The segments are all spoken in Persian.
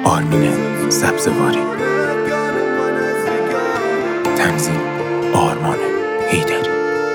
آرمین سبزواری، تنظیم آرمان حیدری.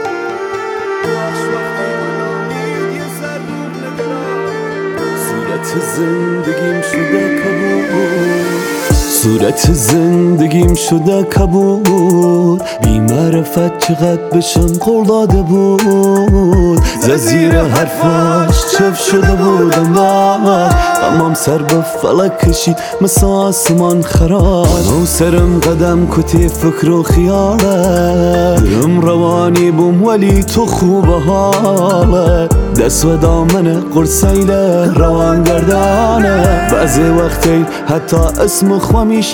صورت زندگیم شده کبود، صورت زندگیم شده کبود، بی معرفت چقدر بشم قول داده بود، زیر حرفاش چف شده بودم بعد امام سر به فلک کشید مثل آسمان خراب، و سرم قدم کتی فکر و خیاله، دلم روانی بوم ولی تو خوب حاله، دست و دامن قرصیله روان گردانه، بعضی وقتی حتی اسم خوامیش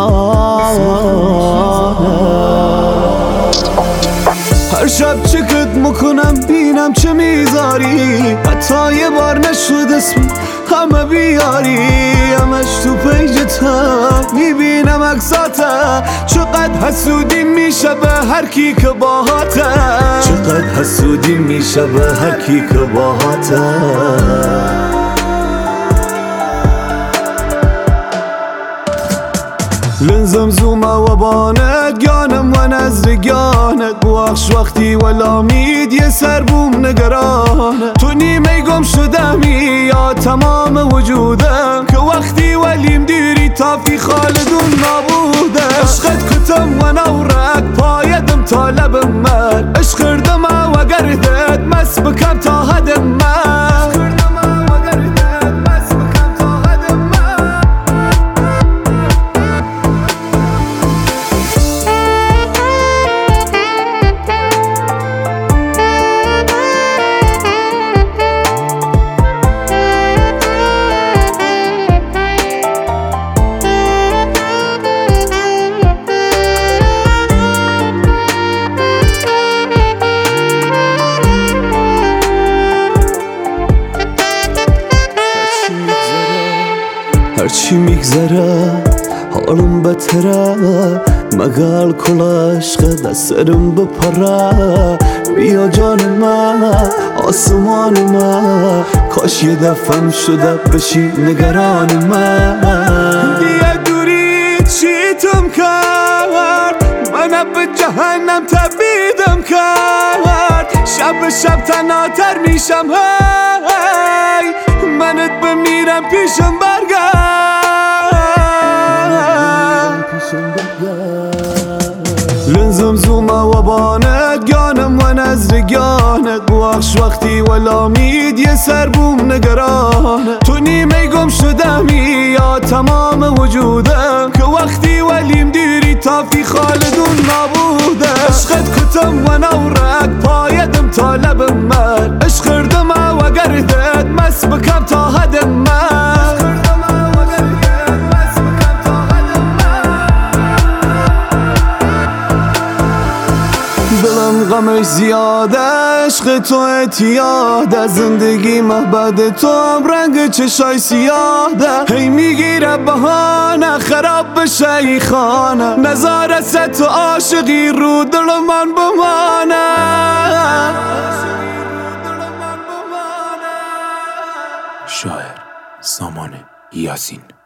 نزانه. هر شب چکت میکنم بینم چه میذاری، حتی یه بار نشد اسم همه بیاری، همش تو پیجتم میبینم عکساته، چقدر حسودی میشه به هر کی که باهاته، چقدر حسودی میشه به هر کی که باهاته. لنزم زومه و بانت گانم و نظر گانت، بوخش وقتی ولا مید یه سر بوم نگرانه، تو نیمه گم شدمی یا تمام وجودم، که وقتی ولیم دیری تافی خالدون نابوده، عشقت کتم و نورک پایدم تا لبم من، عشق کردم و گردت مس بکم تا حدم من، هرچی میگذره حالم بتره، مگل کل عشقت از سرم بپره، بیا جان من آسمان من، کاش یه دفعم شده بشی نگران من، بیا دوری چیتم کرد منم به جهنم تبیدم کرد، شب شب تناتر میشم هی منت بمیرم پیشم برگرد، لنزم زومه و بانت گانم و نظر گانت، بوخش وقتی ولا مید یه سر بوم نگرانه، تو نیمه گم شدمی یا تمام وجودم، که وقتی ولیم دیری تافی خالدون نابوده، عشقت کتم و نورک پایدم تا لبم من، عشق کردم و گردت مس بکم تا حدم من، دلم غمش زیاده، عشق تو اعتیاده، زندگی محبت تو هم رنگ چشای سیاده، هی میگیره بهانه خراب بشه ای خانه، نظاره ست و عاشقی رو دل من بمانه. شاعر سامان یاسین.